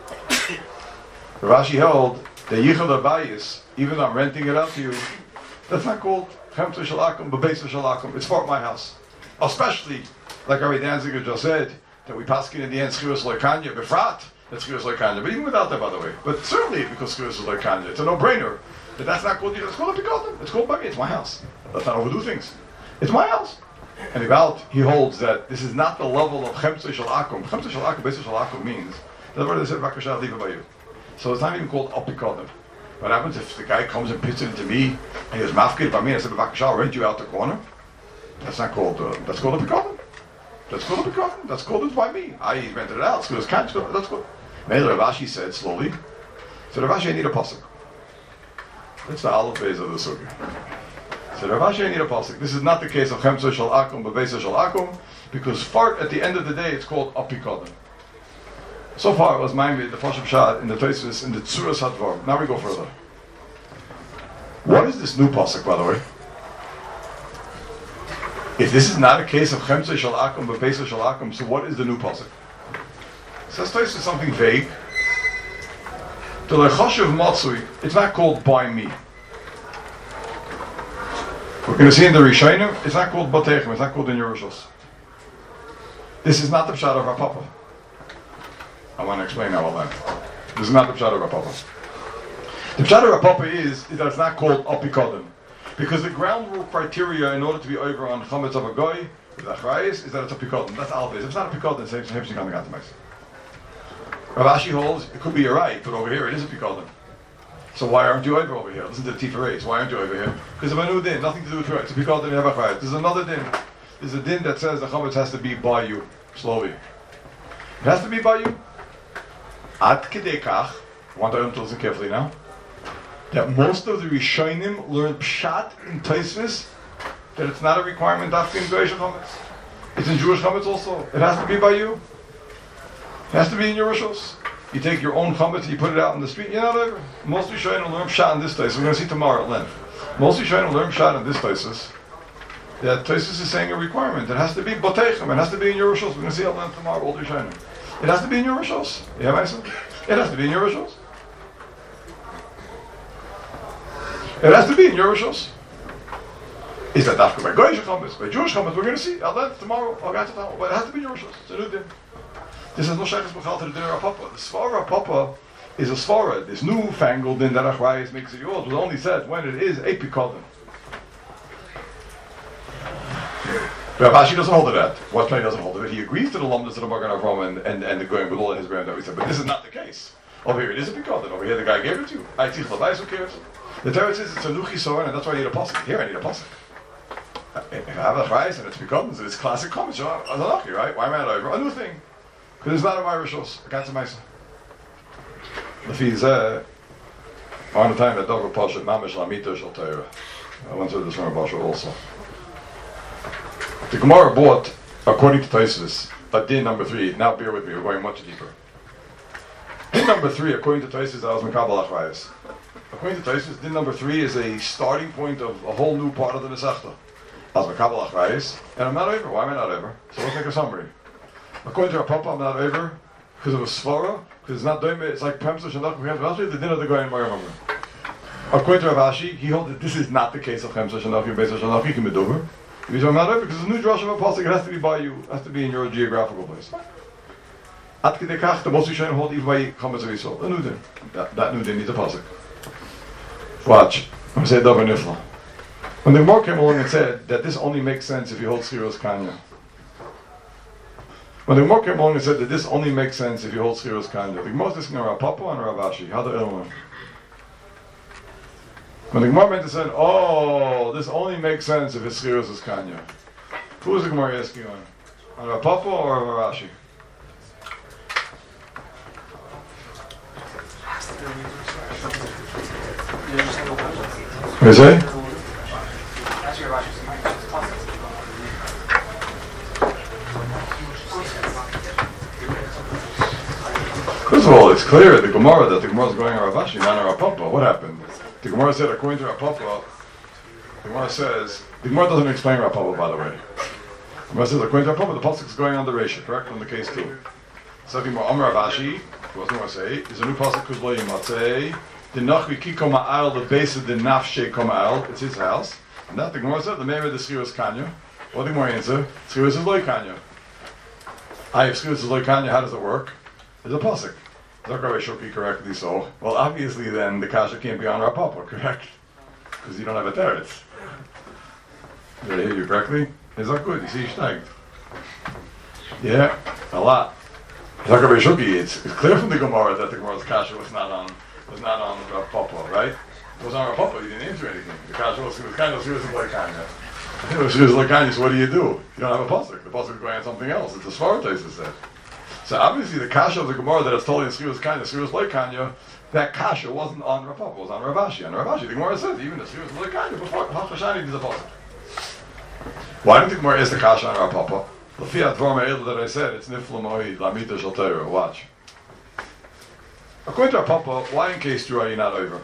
Rashi held that Yichad Abayis, even though I'm renting it out to you, that's not called Chemtze Shal Akum, but Beisa Shal Akum. It's for my house. Especially, like Rabbi Danziger just said, that we paskin in the end Schiras Loikanya, Befrat, that's Schiras Loikanya. But even without that, by the way. But certainly because Schiras Loikanya, it's a no-brainer. That that's not called, it's called a Pikdainus. It's called by me, it's my house. Let's not overdo things. It's my house. And about, he holds that this is not the level of Chemtze Shal Akum. Chemtze Shal Akum, Beisa Shal Akum means, the word they said, Vakashah, leave it by you. So it's not even called a Pikdainus. What happens if the guy comes and pits it into me, and he has mafkid by me, and I said, Vakashah, I'll rent you out the corner? That's not called, uh, that's called a Pikdainus. That's called a Pikdainus. That's called it by me. I rented it out. It's can't. That's good. Maybe Rav Ashi said slowly. So Rav Ashi, I need a pasuk. That's the Aleph Beis of the Sugya. So Rav Ashi, I need a pasuk. This is not the case of Chemtze Shal Akum, but Beisa Shal Akum, because fart at the end of the day it's called a Pikdainus. So far it was mine the Pashup Shad in the Tosfos in the Tzuras Hadvar. Now we go further. What is this new pasuk, by the way? If this is not a case of Chemtze Shal Akum, but Beisa Shal Akum, so what is the new pasuk? It says Tosfos is something vague. The Lechoshev Matsui, it's not called by me. We're going to see in the Rishonim, it's not called Batechem, it's not called in Yerushos. This is not the Pshat of Rav Papa. I want to explain now all that. This is not the Pshat of Rav Papa. The Pshat of Rav Papa is, is that it's not called Apikodim. Because the ground rule criteria in order to be over on Chametz of a Goy, with Achrayis, is that it's a Apikodim. That's Alves. If it's not a Apikodim, it's a Hemshik on the Gantamais. Rav Ashi holds, it could be you're right, but over here it is a Apikodim. So why aren't you over over here? Listen to the Tiferes. Why aren't you over here? Because of a new din, nothing to do with right. It's a Apikodim, you have Achrayis. There's another din. There's a din that says the Chametz has to be by you, slowly. It has to be by you. Ad kedei kach, I want to listen carefully now, that most of the Rishonim learn Pshat in Tosfos, that it's not a requirement after in Jewish Chametz. It's in Jewish Chametz also. It has to be by you. It has to be in your Rishos. You take your own Chametz, you put it out in the street, you're not over. Most Rishonim learn Pshat in this Tosfos. We're going to see tomorrow at length. Most Rishonim learn Pshat in this Tosfos. That Tosfos is saying a requirement. It has to be Botechem. It has to be in your Rishos. We're going to see at length tomorrow, all Rishonim. It has to be in your Rishos. Yeah, myself. It has to be in your Rishos. It has to be in your Rishos. Is that after by Goyish Chametz, by Jewish Chametz? We're going to see. I'll let tomorrow. I'll get to tomorrow. But it has to be in your Rishos. It's a new din. This is no shaykhs b'chal to the dinner of Papa. The svara Papa is a svara. This newfangled din that Achrayis makes it yours. It only says when it is a pikodim. Rav Ashi doesn't hold of that. What Pliny doesn't hold of it. He agrees to the lumdas of the Magen Avraham and, and, and the going with all his grand that we said. But this is not the case. Over here it is a pikodim. Over here the guy gave it to you. I teach Lavais, who cares? The Torah says it's a nuchi soren, and that's why I need a pasuk. Here I need a pasuk. If I have a Achrayis and it's pikodim, so it's classic comments. So I'm lucky, right? Why am I not over? A new thing. Because it's not a my rishos. I can't say myself. If he's uh, on the time that Dover Pasha Mamish Lamita Shal Torah. I went through this from Pasha also. The Gemara bought, according to Tosfos, a din number three. Now bear with me, we're going much deeper. Din number three, according to Tosfos, I was Mekabel Achrayis. According to Tosfos, din number three is a starting point of a whole new part of the Nesachta. I was Mekabel Achrayis, and I'm not over. Why am I not over? So let's make a summary. According to our Papa, I'm not over because of a svara, because it's not doing it. It's like Premsa Shanach. We have the din of the Goyen Mayamam. According to Rav Ashi, he holds that this is not the case of Premsa Shanach. You're based on Shanach. You can be dover. Because I'm not over because it's a new drush of a pasuk. It has to be by you. It has to be in your geographical place. At kedei kach, the most Rishonim hold even by Chametz of Yisrael. A new din. That, that new din needs a pasuk. Watch. I'm going to say Davar Nifla. When the Gemara came along and said that this only makes sense if you hold Schiros Kanya. When the Gemara came along and said that this only makes sense if you hold Schiros Kanya, the Gemara is listening to Rav Papa and Rav Ashi. How the Ilma? When the Gemara meant to say, oh, this only makes sense if it's Schiros is Kanya. Who is the Gemara asking on? On Rav Papa or Rav Ashi? What do you say? First of all, it's clear the Gemara that the Gemara is going on Rav Ashi, not on Rav Papa. What happened? The Gemara said, according to Rav Papa, the Gemara says, the Gemara doesn't explain Rav Papa, by the way. The Gemara says, according to Rav Papa, the pasuk is going on the Reisha, correct? On the case two. So the Gemara, Amar Rav Ashi, what the Gemara say, is a new pasuk who's lo yimatzei, the nachri kiko ma'al, the base of the nafshe koma'al, it's his house. And that the Gemara said, the name of the Schiros Kanya. What the Gemara answer? Schiros is lo Kanya. I have Schiros is lo Kanya, how does it work? There's a pasuk. Zakar Shoki correctly so. Well, obviously then the kasha can't be on Rav Papa, correct? Because you don't have a teretz. Did I hear you correctly? Is that good? You see, steigt. Yeah, a lot. Zakar Shoki, it's, it's clear from the Gemara that the Gemara's kasha was not on was not on Rav Papa, right? It was on Rav Papa. You didn't answer anything. The kasha was, was kind of serious like Kanya. It was serious like Kanya. So what do you do? You don't have a pasuk. The pasuk is going on something else. It's a svara taste said. So obviously the kasha of the Gemara that is totally in Schiros Kanya, Schiros Lo Kanya, that kasha wasn't on Rav Papa, it was on Rav Ashi. On Rav Ashi, the Gemara says even the Schiros Lo Kanya before Hachashani did the pasuk. Why didn't the Gemara ask the kasha on Rav Papa? The fiat dvar me'el that I said, it's nifla mo'i lamita shel Torah. Watch. According to Rav Papa, why in case two are you not over?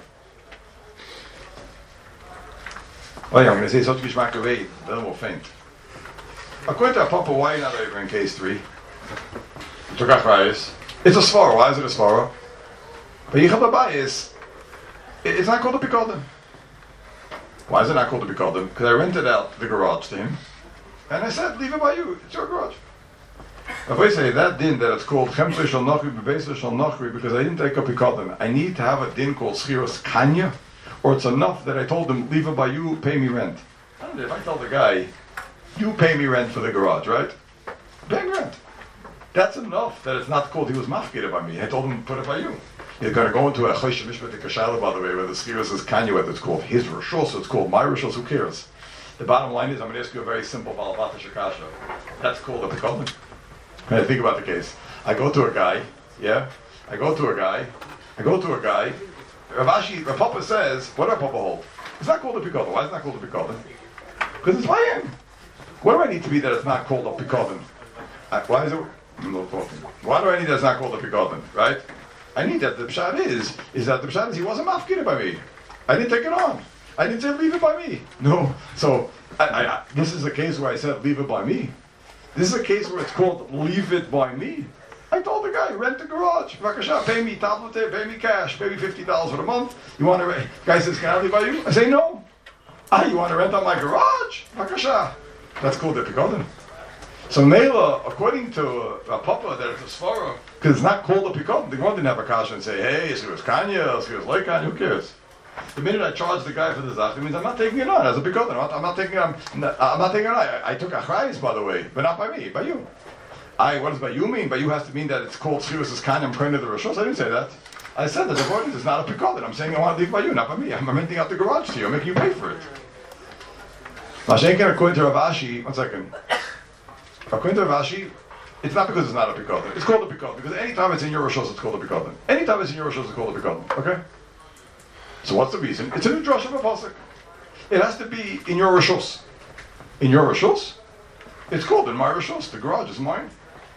Oh yeah, I'm going to say such gishmak away, then we'll faint. According to Rav Papa, why are you not over in case three? It's a svara. Why is it a svara? But Yichab Abayis, it's not called a pikodim. Why is it not called a pikodim? Because I rented out the garage to him, and I said, leave it by you. It's your garage. If I say that din that it's called Chemsei Shal Nachri B'Beisei Shal Nachri because I didn't take a pikodim, I need to have a din called Schiros Kanya, or it's enough that I told him, leave it by you, pay me rent. I don't know if I tell the guy, you pay me rent for the garage, right? Pay me rent. That's enough that it's not called he was mafkid by me. I told him put it by you. You're going to go into a chosh mishpat kashala, by the way, where the Schiros is Kanya, it's called his rishos, so it's called my rishos. Who cares? The bottom line is, I'm going to ask you a very simple balabata shakasha. That's called a pikodim. When I think about the case, I go to a guy, yeah? I go to a guy, I go to a guy, Rav Ashi, Rav Papa says, what do Rav Papa hold? It's not called a Pikodin. Why is it not called a Pikodin? Because it's Vayim. What do I need to be that it's not called a Pikodin? Uh, why is it? I'm not talking. Why do I need that it's not called a Pikodin, right? I need that the Pshat is, is that the Pshat is he wasn't mafkid by me. I didn't take it on. I didn't say leave it by me. No. So, I, I, this is a case where I said leave it by me. This is a case where it's called leave it by me. I told the guy, rent the garage. Vakasha, pay me tablet, pay me cash, pay me fifty dollars for the month. You want to rent? The guy says, can I leave by you? I say, no. Ah, you want to rent out my garage? Vakasha. That's called the Pikodin. So Mela, according to uh, Papa, that it's a Svara, because it's not called a Pikodin. The one didn't have a kasha and say, hey, it's Kanya, it's like Kanya, who cares? The minute I charge the guy for the zach, it means I'm not taking it on as a Pikodin. I'm not, I'm not taking it on. I'm not taking it on. I, I took a chrayis, by the way, but not by me, by you. I, what does by you mean? By you has to mean that it's called Schiras as Kanya, I'm kind of the Rishos. I didn't say that. I said that the word is not a Pikodin. I'm saying I want to leave by you, not by me. I'm renting out the garage to you. I'm making you pay for it. Mashenkin, according to Rav Ashi, one second. According to Rav Ashi, it's not because it's not a Pikodin. It's called a Pikodin because anytime it's in your Rishos, it's called a Pikodin. Anytime it's in your Rishos, it's called a Pikodin. Okay? So what's the reason? It's a new drush of a pasuk. It has to be in your Rishos. In your Rishos? It's called in my Rishos. The garage is mine.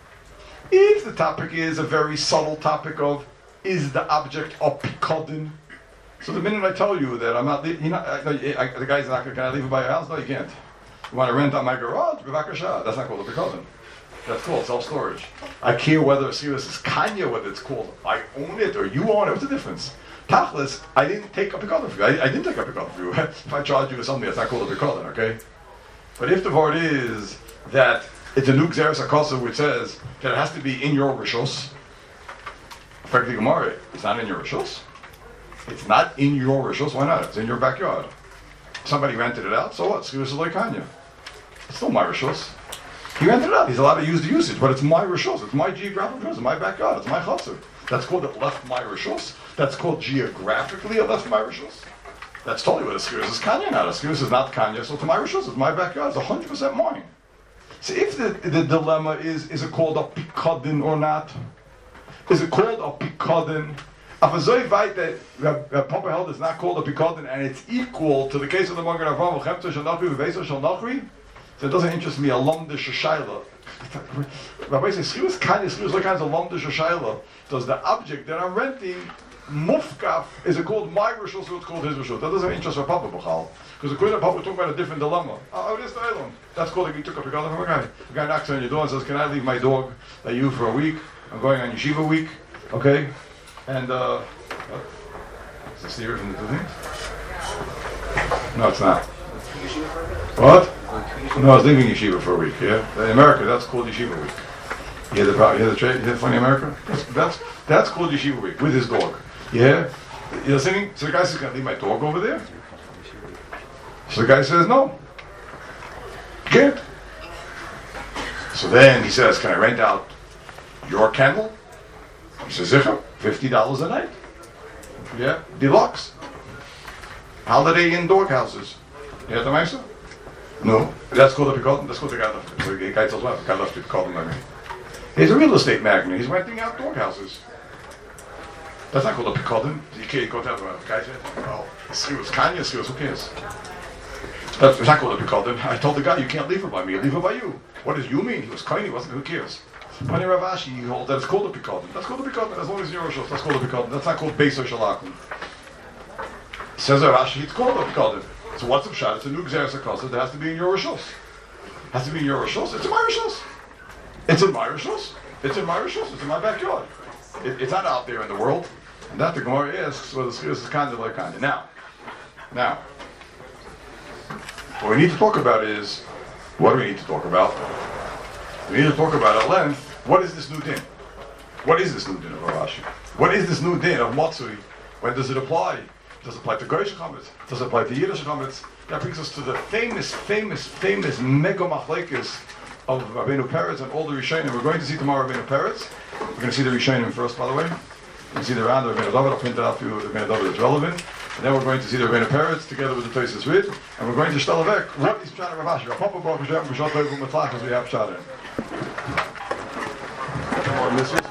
If the topic is a very subtle topic of, is the object a Pikodin? So the minute I tell you that I'm not, you know, I, I, the guy's not going to, can I leave it by your house? No, you can't. You want to rent out my garage? B'vakasha. That's not called a Pikodin. That's called self-storage. I care whether a Sirius is Kanya, whether it's called I own it or you own it. What's the difference? Tachlis, I didn't take a Pikodin for you. I, I didn't take a Pikodin for you. If I charge you for something, that's not called a Pikodin, okay? But if the word is that it's a new Xeris HaKosa which says that it has to be in your Rishos, effectively Gemara, it's not in your Rishos. It's not in your Rishos. Why not? It's in your backyard. Somebody rented it out, so what? Schiras is like Kanya. It's still my Rishos. He rented it out. He's allowed to use the usage, but it's my Rishos. It's my geographical Rishos. It's my backyard. It's my chassid. That's called it left my Rishos. That's called geographically it left my Rishos. That's totally what a Schiras is Kanya now. A Schiras is not Kanya, so it's my Rishos. It's my backyard. It's one hundred percent mine. So if the, the dilemma is, is it called a Pikodin or not? Is it called a Pikodin? If a zoy vayt that Papa held is not called a Pikodin and it's equal to the case of the Magen Avraham, Chemtza Shal Nachri, V'Veisa Shal Nachri, so it doesn't interest me a Lomdish Shayla. Rabbi says, Schiras Kanya, Schiras like kinds of Lomdish Shayla. Does the object that I'm renting, Mufkaf, is it called my Rishos or it's called his Rishos? That doesn't interest Papa B'chal. Because according to Papa, we're talking about a different dilemma. Oh, it is the island. That's called, you took a Pikodin from a guy. A guy knocks on your door and says, can I leave my dog at you for a week? I'm going on yeshiva week, okay? And, uh, what? Is this here from the building? No, it's not. What? No, I was leaving yeshiva for a week, yeah? In America, that's called yeshiva week. You hear the, you hear the, tra- you hear the funny America? That's, that's, that's called yeshiva week, with his dog. Yeah? You're listening? So the guy says, can I leave my dog over there? So the guy says, no. Can't. So then he says, can I rent out your kennel? He says, Zichar, fifty dollars a night. Yeah, deluxe. Holiday Inn dog houses. You have the Mesa? No. That's called a Pikodin. That's called the guy left. So the guy tells me, the guy left to Pikodin by me. He's a real estate magnate. He's renting out dog houses. That's not called a Pikodin. You can't go tell him about the guy said, oh, Schiras Kanya, Schiras, who cares? That's not called a Pikodin. I told the guy, you can't leave it by me, leave it by you. What does you mean? He was kind, he wasn't, who cares? When Rav Ashi, you hold that it's called a Pikodin. That's called a Pikodin, as long as you're Rosh, that's called a Pikodin. That's not called Beiso Shalakum. Says Rav Ashi, it's called a Pikodin. So what's the pshat? It's a new Xeris HaKosa that has to be in your Rishos. Has to be in your Rishos. It's in my Rishos. It's in my Rishos. It's in my Rishos. It's in my backyard. It, it's not out there in the world. And that the Gemara asks, well, this is kind of like kind of. Now, now, what we need to talk about is, what do we need to talk about? We need to talk about at length, what is this new din? What is this new din of Rashi? What is this new din of Matsui? When does it apply? Does it apply to Goyish Chametz? Does it apply to Yiddish Chametz? That brings us to the famous, famous, famous mega machlekes of Rabbeinu Peretz and all the Rishonim. We're going to see tomorrow Rabbeinu Peretz. We're going to see the Rishonim first, by the way. You can see the round of Rabbeinu David. I'll print it out for you. Rabbeinu David is relevant. And then we're going to see the Rabbeinu Peretz together with the Tosis Rid. And we're going to Shtalavek. What is Pshat Rav Ashi? Papa Baruch Hashem, B'Shat Tov U'Matzlach, as we have Pshat in. mitzvahs